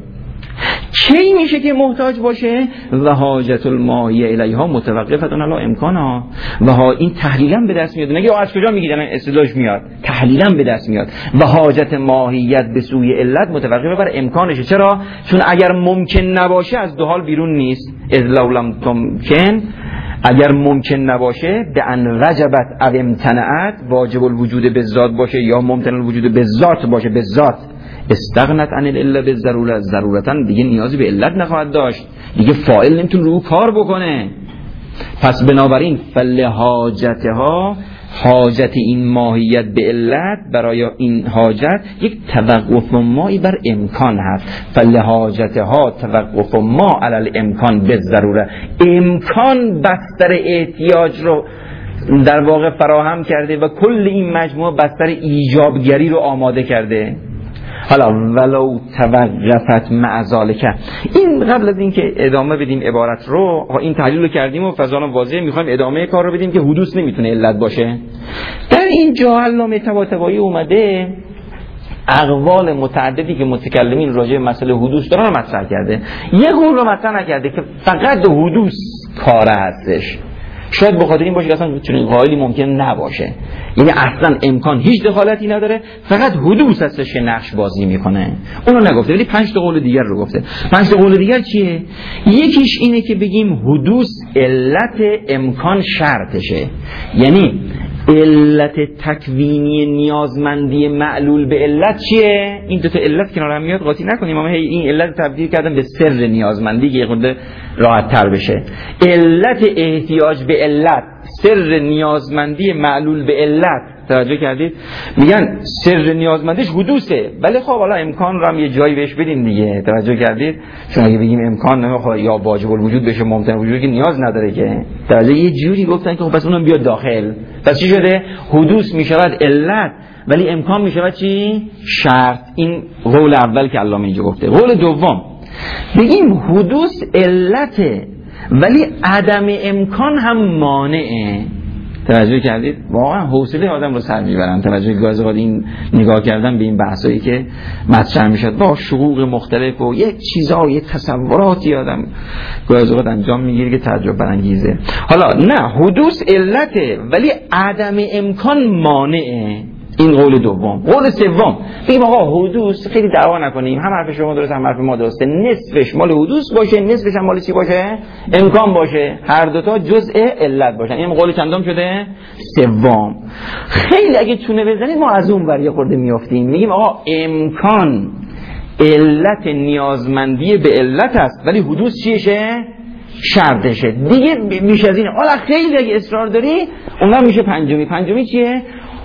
چی میشه که محتاج باشه؟ و حاجت الماهیه الیها متوقفتون علی امکانها. و ها این تحلیلا به دست میاد. نگه از کجا میگید الان استدلالش میاد؟ تحلیلا به دست میاد. و حاجت ماهیت به سوی علت متوقف بر امکانشه. چرا؟ چون اگر ممکن نباشه از دو حال بیرون نیست. اذ لو لم تمکن، اگر ممکن نباشه، به ان وجبت او امتنعت، واجب الوجود به ذات باشه یا ممتنع الوجود به ذات باشه، به ذات استغنت عن العله بالضروره، ضرورتا دیگه نیازی به علت نخواهد داشت، دیگه فاعل نمیتونه رو کار بکنه. پس بنابراین فلحاجتها، حاجت این ماهیت به علت، برای این حاجت یک توقف مایی بر امکان هست. فلحاجتها توقف ما علی الامکان بالضروره، امکان بستر احتیاج رو در واقع فراهم کرده و کل این مجموعه بستر ایجابگری رو آماده کرده. حالا ولو توقفت مع ذالک، این قبل از اینکه ادامه بدیم عبارت رو، این تحلیل رو کردیم و فضا واضحه، میخوایم ادامه کار رو بدیم که حدوث نمیتونه علت باشه. در این جا علامه طباطبایی اومده اقوال متعددی که متکلمین راجع به مسئله حدوث دارن رو مطرح کرده. یک قول رو مطرح نکرده که فقط حدوث کاره هستش. شاید بخاطر این باشه که اصلا چنین قائلی ممکن نباشه، یعنی اصلا امکان هیچ دخالتی نداره، فقط حدوث هستش که نقش بازی میکنه. اون رو نگفته، ولی پنج تا قول دیگر رو گفته. پنج تا قول دیگر چیه؟ یکیش اینه که بگیم حدوث علت امکان شرطشه، یعنی علت تکوینی نیازمندی معلول به علت چیه؟ این دو تا علت کنار هم میاد قاطی نکنیم، اما این علت تبدیل کردن به سر نیازمندی که خود راحت تر بشه. علت احتیاج به علت، سر نیازمندی معلول به علت، توجه کردید؟ میگن سر نیازمندیش حدوثه، ولی خب حالا امکان رو هم یه جایی بهش بدیم دیگه، توجه کردید؟ چون اگه بگیم امکان نمیخواد یا واجب الوجود بشه ممکن الوجود که نیاز نداره که، توجه یه جوری گفتن که خب پس اونم بیاد داخل. پس چی شده؟ حدوث میشود علت ولی امکان میشود چی؟ شرط. این قول اول که علامه اینجا گفته. قول دوم بگیم حدوث علته ولی عدم امکان هم مانعه. توجه کردید؟ واقعا حوصله آدم رو سر میبرن. توجه گاز اوقات این نگاه کردن به این بحثایی که مطرح میشد با شقوق مختلف و یک چیزا، یک تصوراتی آدم گاز اوقات انجام میگیره که تعجب برانگیزه. حالا نه، حدوث علته ولی عدم امکان مانعه. این قول دوم. قول سوم بگیم آقا حدوث خیلی دعوا نکنیم، هم حرف شما درست هم حرف ما درسته، نصفش مال حدوث باشه نصفش هم مال چی باشه؟ امکان باشه، هر دوتا جزء علت باشن. این قول چندم شده؟ سوم. خیلی اگه چونه بزنید ما از اون ور یه خورده میافتیم، میگیم آقا امکان علت نیازمندی به علت است ولی حدوث چیشه؟ شرطشه. دیگه بیش از اینه. حالا خیلی اگه اصرار داری اونم میشه پنجمی. پنجمی چیه؟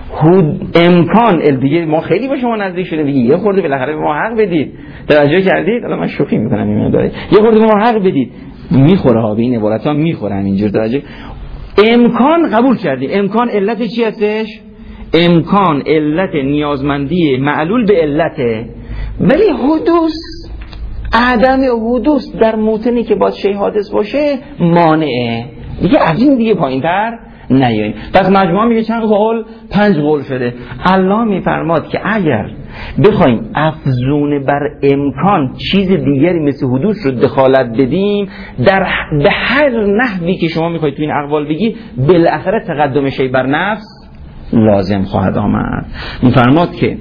امکان ال دیگه ما خیلی به شما نزدیک شده، دیگه یه خورده بالاخره به ما حق بدید. توجه کردید؟ الان من شوخی میکنم این داره، یه خورده به ما حق بدید. میخوره ها به این عبارت ها، میخوره همینجور. توجه، امکان قبول کردیم. امکان علت چی هستش؟ امکان علت نیازمندی معلول به علته، ولی حدوث، عدم حدوث در موطنی که باید شی حادث باشه مانعه. دیگه از این دیگه پایین‌تر نیاییم. پس مجموعه میگه چند قول؟ پنج قول شده. الله میفرماد که اگر بخوایم افزون بر امکان چیز دیگری مثل حدوث رو دخالت بدیم، در به هر نحوی که شما میخواید تو این اقوال بگی، بالاخره تقدم شی بر نفس لازم خواهد آمد. میفرماد که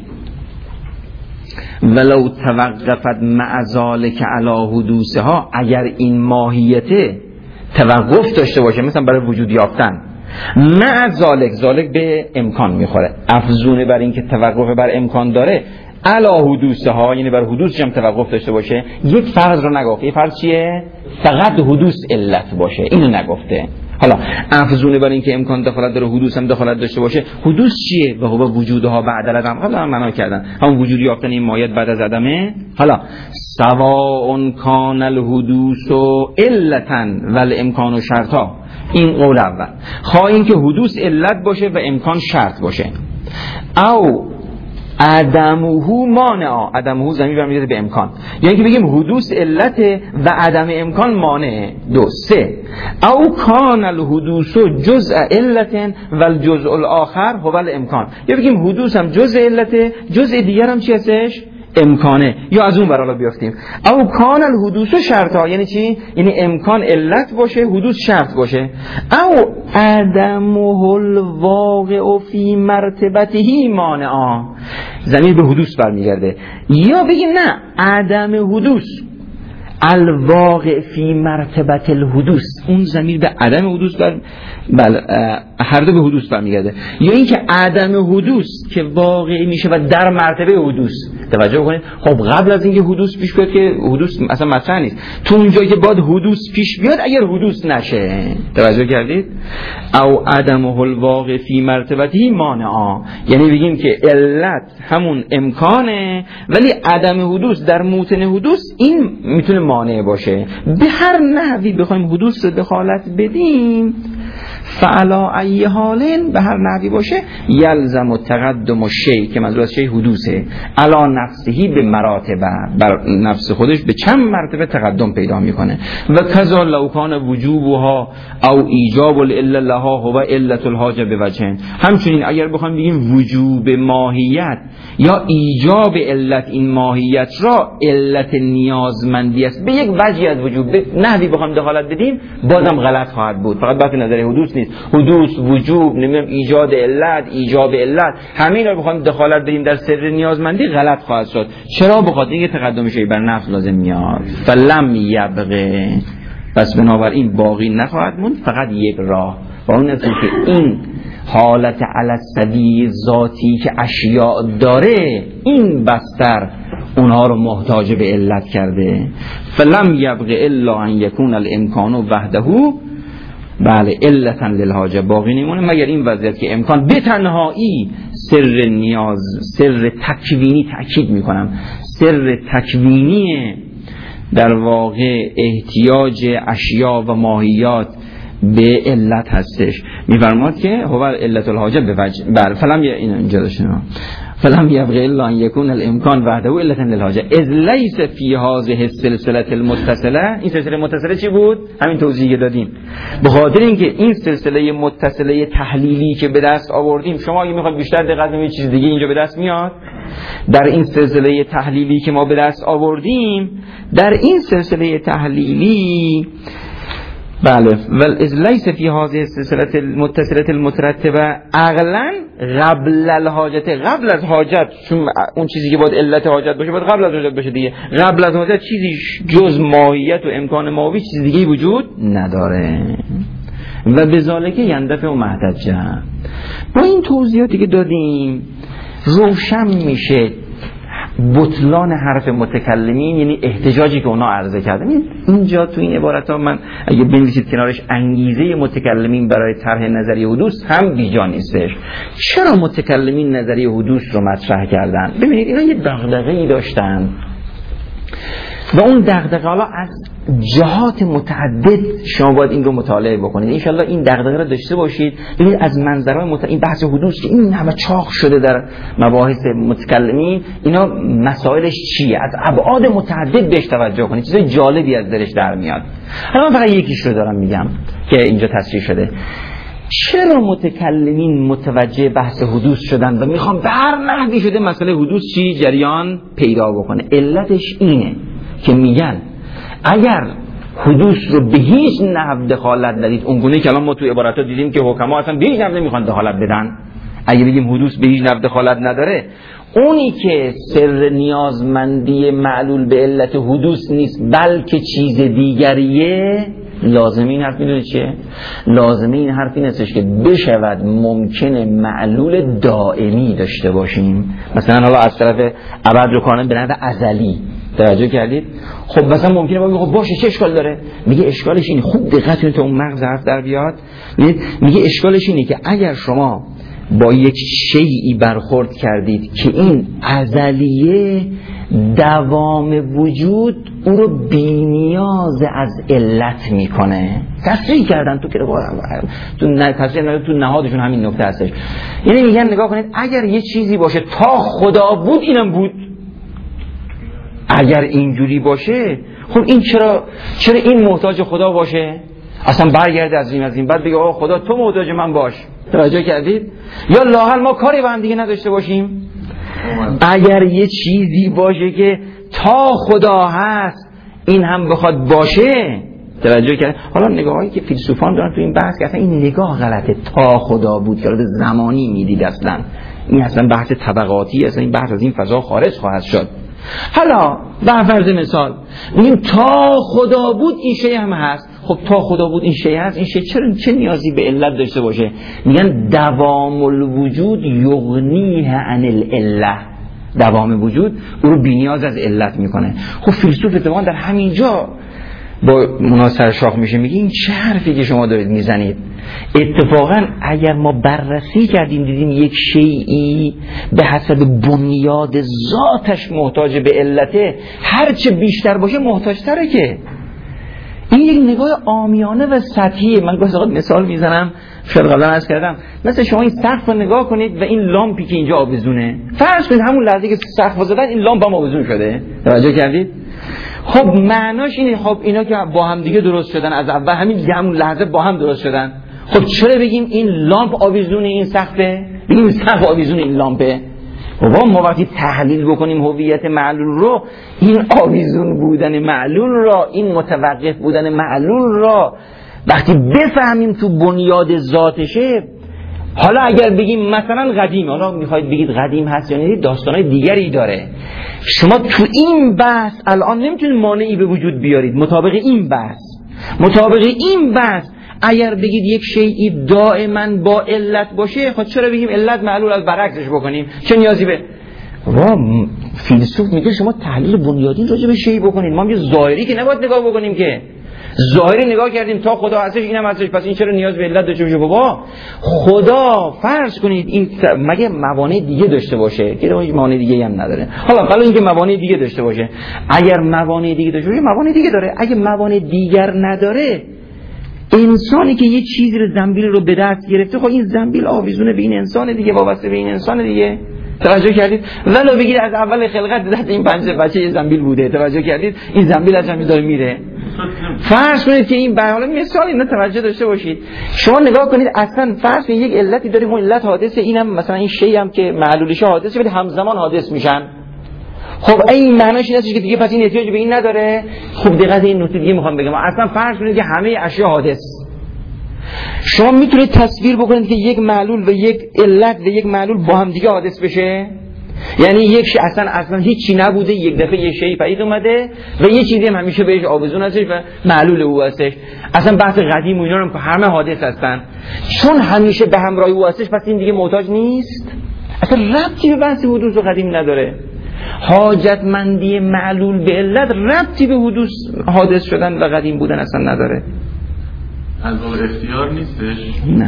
ولو توقفت مع ذالک علی حدوثها، اگر این ماهیته توقف داشته باشه، مثلا برای وجود یافتن، مع ذالک، ذالک به امکان میخوره، افزونه بر این که توقف بر امکان داره، علی حدوثها، یعنی بر حدوث هم توقف داشته باشه. یک فرض رو نگفته. این فرض چیه؟ فقط حدوث علت باشه، اینو نگفته. حالا افزونه بر این که امکان دخالت داره، حدوث هم دخالت داشته باشه. حدوث چیه؟ و هو وجودها بعد از عدم. قبلا هم معنا کردن همون وجود یافتن این مایت بعد از عدمه. حالا سواء کان الحدوث علتا والامکان شرطا، این قول اول. خواه این که حدوث علت باشه و امکان شرط باشه، او عدمه مانع، عدمه زمین برمیگرده به امکان، یعنی که بگیم حدوث علت و عدم امکان مانع. دو سه او کان الحدوث جزء علت و الجزء الاخر هو الامکان، یا بگیم حدوث هم جزء علت، جزء دیگر هم چی هستش؟ امکانه. یا از اون برالا بیافتیم او کان الحدوث شرطا، یعنی چی؟ یعنی امکان علت باشه، حدوث شرط باشه. او عدمه الواقع فی مرتبته مانعا، زمین به حدوث برمیگرده. یا بگیم نه، عدم حدوث الواقع فی مرتبت الحدوث، اون ضمیر به عدم حدوث بر بله هر دو به حدوث برمیگرده، یا اینکه عدم حدوث که واقع میشه و در مرتبه حدوث. توجه بکنید، خب قبل از اینکه حدوث پیش بیاد که حدوث اصلا مطرح نیست، تو اونجایی که باید حدوث پیش بیاد اگر حدوث نشه. توجه کردید؟ او عدم الواقع فی مرتبتی مانعا، یعنی بگیم که علت همون امکانه ولی عدم حدوث در موطن حدوث این میتونه مانع باشه. به هر نحوی بخوایم حدوث رو دخالت بدیم فعلا ای حالین، به هر نحوی باشه، یلزم و تقدم و شی که منظور از شی حدوثه، علا نفسهی به مراتب، بر نفس خودش به چند مرتبه تقدم پیدا میکنه. و کذا لو کان وجوبها او ایجاب الا لها هو علت الحاجه به وجه، همچنین اگر بخوایم بگیم وجوب ماهیت یا ایجاب علت این ماهیت را علت نیازمندی است به یک وجهی از وجوب، به نحوی بخوایم دخالت بدیم بازم غلط خواهد بود. فقط بحث نظر حدوث نیست، حدوث، وجوب، نمیدونم ایجاد علت، ایجاب علت، همین رو بخوایم دخالت بدیم در سر نیازمندی غلط خواهد شد. چرا؟ بخاطر اینکه تقدم شی بر نفس لازم میاد. فلم یبقه، پس بنابراین باقی نخواهد موند فقط یک راه، و اون است که این حالت علسدی ذاتی که اشیاء داره این بستر اونها رو محتاج به علت کرده. فلم یبقه الا ان یکون الامکان وحده، بله علتا للحاجه، باقی نمونه مگر این وضعیت که امکان به تنهایی سر نیاز، سر تکوینی، تأکید میکنم سر تکوینی در واقع احتیاج اشیاء و ماهیات به علت هستش. میفرماد که هو علت الحاجه به وجه، بله فلم این اینجا داشتم فلم یبقى الا ان یکون الامکان وحده علتا للحاجه اذ لیس فی هذه السلسله المتصله. این سلسله متصله چی بود؟ همین توضیح دادیم. به خاطر اینکه این سلسله متصله تحلیلی که به دست آوردیم، شما اگه میخواید بیشتر دقت کنید چیز دیگه اینجا به دست میاد. در این سلسله تحلیلی که ما به دست آوردیم، در این سلسله تحلیلی بله ول از لیس فی هذه السلسله المتصله المترتبه عقلا قبل الحاجت، قبل از حاجت، چون اون چیزی که باید علت حاجت باشه باید قبل از حاجت باشه دیگه. قبل از حاجت چیزی جز ماهیت و امکان ماوی چیز دیگه وجود نداره. و بذالک یندفع و محتجه. با این توضیحاتی که دادیم روشن میشه بطلان حرف متکلمین، یعنی احتجاجی که اونا عرضه کردن. اینجا تو این عبارت ها من اگه بنویسید کنارش انگیزه متکلمین برای طرح نظریه حدوث هم بیجا نیستش. چرا متکلمین نظریه حدوث رو مطرح کردن؟ ببینید اینا یه دغدغه‌ای داشتن و اون دغدغه حالا از جهات متعدد شما باید این رو مطالعه بکنید. انشالله این دغدغه رو داشته باشید. ببینید از منظرهای مت... این بحث حدوث که این همه چاق شده در مباحث متکلمین، اینا مسائلش چیه؟ از ابعاد متعدد بهش توجه کنید، چیزای جالبی از درش در میاد. حالا من فقط یکیش رو دارم میگم که اینجا تصریح شده. چرا متکلمین متوجه بحث حدوث شدن و میخوام به هر نحوی شده مسئله حدوث چی جریان پیدا بکنه؟ علتش اینه که میگن اگر حدوث رو به هیچ نحو دخالت ندید، اونگونه که الان ما تو عبارات ها دیدیم که حکما اصلا به هیچ نحو نمیخوان دخالت بدن، اگه بگیم حدوث به هیچ نحو دخالت نداره، اونی که سر نیازمندی معلول به علت حدوث نیست بلکه چیز دیگریه، لازمه این حرف میدونه چیه؟ لازمه این حرف این هستش که بشود ممکنه معلول دائمی داشته باشیم. مثلا حالا از طرف ابد رو کانه به نحو ازلی توجه کردید؟ خب مثلا ممکنه بگیم خب باشه چه اشکال داره؟ میگه اشکالش اینه، خوب دقت کنید تا اون مغز حرف در بیاد. میگه اشکالش اینه که اگر شما با یک شیئی برخورد کردید که این ازلیه دوام وجود او رو بی‌نیاز از علت میکنه. تصریح کردن تو که تو نه تصریح تو نهادشون همین نکته هستش. یعنی میگن نگاه کنید اگر یه چیزی باشه تا خدا بود اینم بود، اگر اینجوری باشه خب این چرا چرا این محتاج خدا باشه؟ اصلا برگرده از این از این بعد بگه آه خدا تو محتاج من باش. توجه کردید؟ یا لااقل ما کاری با هم دیگه نداشته باشیم. اگر یه چیزی باشه که تا خدا هست این هم بخواد باشه، توجه کرد؟ حالا نگاهایی که فیلسوفان دارن تو این بحث که اصلا این نگاه غلطه، تا خدا بود که به زمانی میدید، اصلا این اصلا بحث طبقاتی، اصلا این بحث از این فضا خارج خواهد شد. حالا به فرض مثال میگیم تا خدا بود این شی هم هست، خب تا خدا بود این شی هست، این شی چرا چه نیازی به علت داشته باشه؟ میگن دوام الوجود یغنیه عن العله، دوام وجود او رو بی‌نیاز از علت میکنه. خب فیلسوف اتفاقا در همین جا با مناصر شاخ میشه، میگه این چه حرفی که شما دارید میزنید؟ اتفاقا اگر ما بررسی کردیم دیدیم یک شیئی به حسب بنیاد ذاتش محتاج به علته، هرچه بیشتر باشه محتاج تره. که این یک نگاه عامیانه و سطحیه. من گاهی مثال میزنم، شاید قبلا عرض کردم، مثلا شما این سقف رو نگاه کنید و این لامپی که اینجا آویزونه، فرض کنید همون لحظه که سقف زدن این لامپ هم آویزون شده، توجه کردید؟ خب معناش اینه خب اینا که با هم دیگه درست شدن، از اول همین همون لحظه با هم درست شدن. خب چرا بگیم این لامپ آویزون این سقفه؟ بگیم سقف آویزون این لامپه؟ خب ما وقتی تحلیل بکنیم هویت معلول رو، این آویزون بودن معلول را، این متوقف بودن معلول را وقتی بفهمیم تو بنیاد ذاتشه، حالا اگر بگیم مثلا قدیم، حالا میخواید بگید قدیم هست یا نه، داستانهای دیگری داره. شما تو این بحث الان نمیتونید مانعی به وجود بیارید. مطابق این بحث مطابق این بحث اگر بگید یک شیئی دائما با علت باشه، خب چرا بگیم علت معلول از برعکسش بکنیم؟ چه نیازی به وا فیلسوف میگه شما تحلیل بنیادین راجع به شیئی بکنید. ما میگه ظاهری که نباید نگاه بکنیم، که ظاهری نگاه کردیم تا خدا هستش اینم هستش، پس این چرا نیاز به علت داشته باشه؟ بابا خدا فرض کنید این مگه موانع دیگه داشته باشه؟ که هیچ موانع دیگه هم نداره. حالا حالا اینکه موانع دیگه داشته باشه، اگر موانع دیگه داشته باشه موانع دیگه داره. اگه موانع دیگر نداره، انسانی که یه چیزی رو زنبیل رو به دست گرفته، خب این زنبیل آویزونه به این انسان دیگه، وابسته به این انسان دیگه. توجه کردید؟ ولو بگید از اول خلقت دست این پنج بچه یه زنبیل بوده، توجه کردید؟ این زنبیل از همین داره میره. فرض کنید که این حالا مثال اینا توجه داشته باشید. شما نگاه کنید اصلا فرض کنید یک علتی داریم، اون علت حادثه، اینم مثلا این شی هم که معلولش حادثه ولی همزمان حادث میشن. خب این معناش این است که دیگه پس این احتیاج به این نداره. خب دقیقاً این نکته دیگه میخوام بگم، اصلا فرض کنید که همه اشیا حادث، شما میتونید تصویر بکنید که یک معلول و یک علت و یک معلول با هم دیگه حادث بشه؟ یعنی یک شی اصلا اصلا هیچی نبوده، یک دفعه یه شی پدید اومده و یه چیزی هم همیشه بهش آویزون هستش و معلول او هستش. اصلا بحث قدیم و اینا هم همه حادث هستن، چون همیشه به همراه او هستش پس این دیگه محتاج نیست. اصلا ربطی به بحث حدوث و قدیم نداره. حاجتمندی معلول به علت ربطی به حدوث حادث شدن و قدیم بودن اصلا نداره. از باب اختیار نیستش. نه.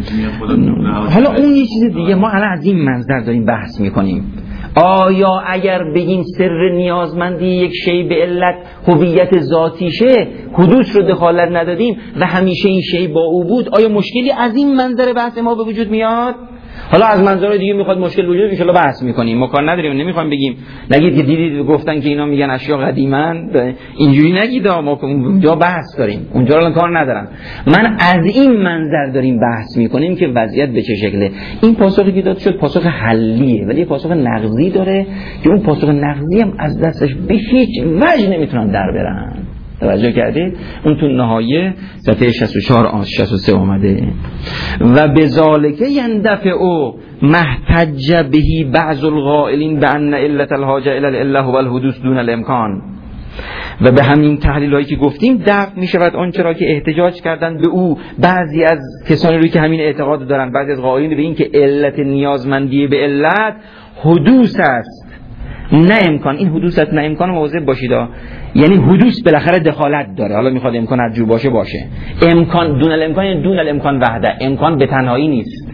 حالا اون یه چیز دیگه. ما الان از این منظر داریم بحث میکنیم. آیا اگر بگیم سر نیازمندی یک شی به علت هویت ذاتیشه، حدوث رو دخالت ندادیم و همیشه این شی با او بود، آیا مشکلی از این منظر بحث ما به وجود میاد؟ حالا از منظر دیگه میخواد مشکل وجود ان شاء الله بحث میکنیم، ما کار نداریم. نمیخوام بگیم نگید که دیدید گفتن که اینا میگن اشیا قدیمن، اینجوری نگید، ما اونجا بحث داریم، اونجا الان کار ندارم. من از این منظر داریم بحث میکنیم که وضعیت به چه شکله. این پاسخی که داد شد پاسخ حلیه، ولی پاسخ نقضی داره که اون پاسخ نقضی هم از دستش به هیچ وجه نمیتونن در برن. توجه کردید؟ اون تو نهایه صفحه شصت و چهار آن شصت و سه اومده و بذالک یندفع او محتج بهی بعض القائلین بان علت الحاجه الی العله و الحدوث دون الامکان. و به همین تحلیل هایی که گفتیم دفع می شود آنچه را که احتجاج کردن به او بعضی از کسانی روی که همین اعتقاد دارن، بعضی از قائلین به این که علت نیازمندی به علت حدوث است نه امکان. این حدوث است نه امکان موضع باشید، یعنی حدوث بالاخره دخالت داره، حالا میخواد امکان هر جور باشه باشه. امکان دون الامکان یعنی دون الامکان وحده، امکان به تنهایی نیست.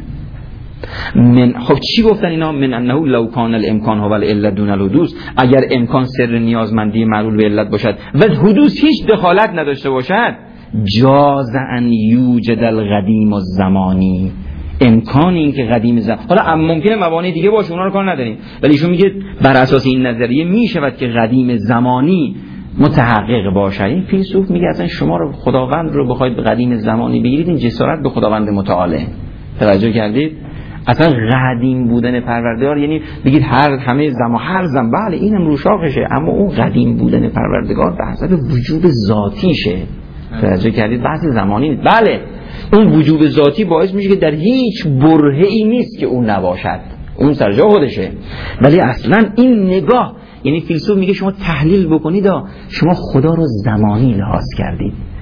من خب چی گفتن اینا؟ من انه لو کان الامکان هو العلت دون الحدوث، اگر امکان سر نیازمندی معلول به علت باشد و حدوث هیچ دخالت نداشته باشد، جاز ان یوجد القدیم الزمانی، امکان این که قدیم زمان، حالا ممکنه موانع دیگه باشه اونا رو کار نداریم، ولی ایشون میگه بر اساس این نظریه میشود که قدیم زمانی متحقق باشه. این فیلسوف میگه اصلا شما رو خداوند رو بخواید به قدیم زمانی بگیرید، این جسارت به خداوند متعاله. توجه کردید؟ اصلا قدیم بودن پروردگار یعنی بگید هر همه زمان هر زمان، بله اینم روشاقشه، اما اون قدیم بودن پروردگار به حسب وجود ذاتیشه. توجه کردید؟ بحث زمانی نیست. بله اون وجود ذاتی باعث میشه که در هیچ برهه‌ای نیست که اون نباشد، اون سر جا خودشه، ولی اصلا این نگاه، یعنی فیلسوف میگه شما تحلیل بکنید، شما خدا رو زمانی لحاظ کردید،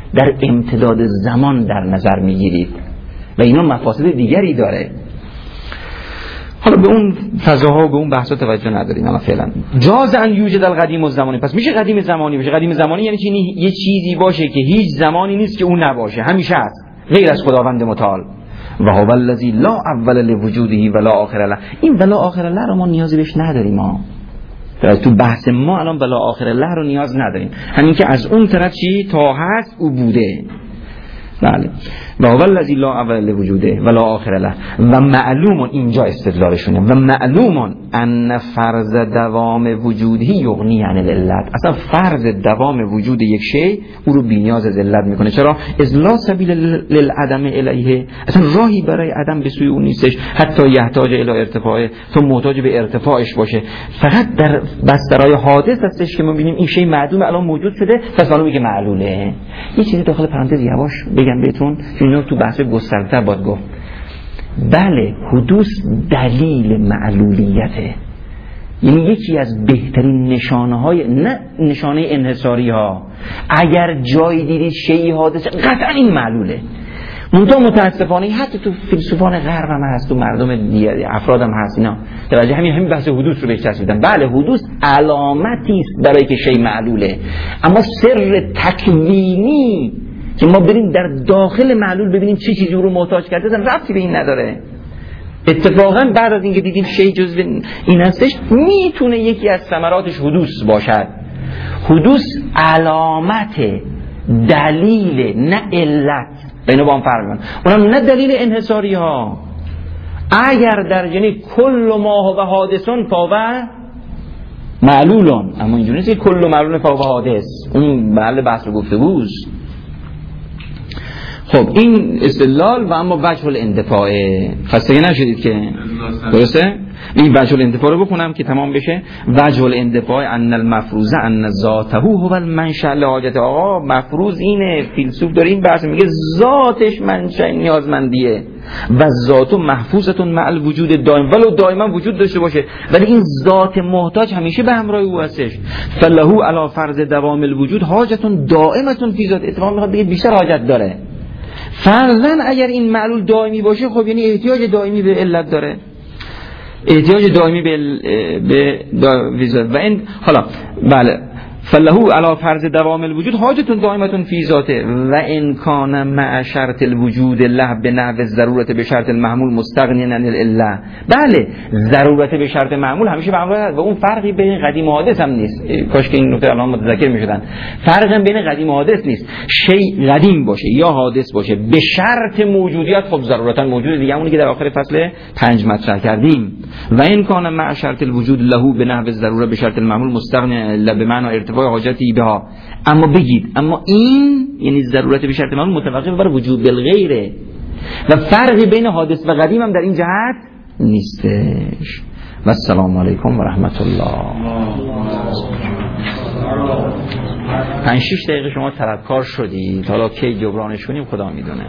در امتداد زمان در نظر میگیرید و اینا مفاسد دیگری داره. حالا به اون فضاها و به اون بحثا توجه نداریم الان فعلا. جاز ان یوجد القدیم الزمانی، پس میشه قدیم زمانی باشه. قدیم زمانی یعنی چی؟ یه چیزی باشه که هیچ زمانی نیست که اون نباشه، همیشه هست، غیر از خداوند متعال. و هو الذی لا اول لوجوده ولا آخر له. این ولا آخر له رو ما نیازی بهش نداریم. ما تو بحث ما الان ولا آخر له رو نیاز نداریم، همین که از اون طرف چی تا هست او بوده. بله. و هو الذی لا اول لوجوده ولا آخر له. و معلوم، اینجا استدلالشونه، و معلوم ان فرض دوام وجوده یغنی عن العلت. اصلا فرض دوام وجود یک شی او رو بی‌نیاز از علت میکنه. چرا؟ اذ لا سبیل للعدم الیه، اصلا راهی برای عدم به سوی اون نیستش، حتی یحتاج الی ارتفاع، تو محتاج به ارتفاعش باشه. فقط در بسترهای حادث هستش که ما ببینیم این شی معدوم الان موجود شده، پس معلومه که معلوله. یه چیزی داخل پرانتز یواش بگم بهتون، اینا تو بحث گسترده باید گفت. بله، حدوث دلیل معلولیته، یعنی یکی از بهترین نشانه های، نه نشانه انحصاری ها، اگر جایی دیدید شیئی حادث قطعا این معلوله. منتها متاسفانه حتی تو فیلسوفان غرب هم هست، تو مردم دیگه افراد هم هست، اینا توجه همین همین بحث حدوث رو بهش چسبیدن. بله، حدوث علامتی است برای که شی معلوله، اما سر تکوینی که ما بریم در داخل معلول ببینیم چه چیزی رو محتاج کرده ربطی به این نداره. اتفاقا بعد از اینکه دیدیم شی جزو این هستش، میتونه یکی از ثمراتش حدوث باشد. حدوث علامت، دلیل، نه علت. اینو با هم فرق کنیم. اونم نه دلیل انحصاری ها. اگر در جنی کل ما هو حادثون فاوه معلولون، اما اینجوری نیست که کل معلول فاوه حادث، اون محل بحث رو گفتگوست. خب این استدلال و اما وجه الاندفاع. خستگی نشدید که درسته؟ این وجه الاندفاع رو بخونم که تمام بشه. وجه الاندفاع ان المفروض ان ذاته هو المنشأ لحاجت. آقا مفروض اینه، فیلسوف داره این بحث میگه ذاتش منشأ نیازمندیه و ذات محفوظه مع الوجود دائم، ولو دائما وجود داشته باشه، ولی این ذات محتاج همیشه به همراه او هستش. فله علی فرض دوام الوجود حاجت دائمه فی ذات. اتفاقا میخواد بگه بیشتر حاجت داره. فرضاً اگر این معلول دائمی باشه، خب یعنی احتیاج دائمی به علت داره، احتیاج دائمی به به و این حالا بله فله علی فرض دوام الوجود حاجت دائمه فی ذاته و ان کان مع شرط الوجود له به نحو ضرورت به شرط المحمول مستغنی عن العله. بله، ضرورت به شرط معمول همیشه به همراه و اون فرقی بین قدیم و حادث هم نیست. کاش که این نکته الان متذکر میشدن. فرق بین قدیم و حادث نیست. شی قدیم باشه یا حادث باشه به شرط موجودیت، خب ضرورتا موجود دیگه، اونی که در آخر فصل پنج مطرح کردیم. و ان کان مع شرط الوجود له به نحو ضروره به شرط المحمول مستغنی عن العله به معنی ارتفاع حاجتی بها. اما بگید اما این یعنی ضرورت به شرط معمول متوقف بر وجود بالغیره و فرقی بین حادث و قدیم هم در این جهت نیستش. و السلام علیکم و رحمت الله. پنج شش دقیقه شما طلبکار شدید، حالا کی جبرانش کنیم خدا میدونه.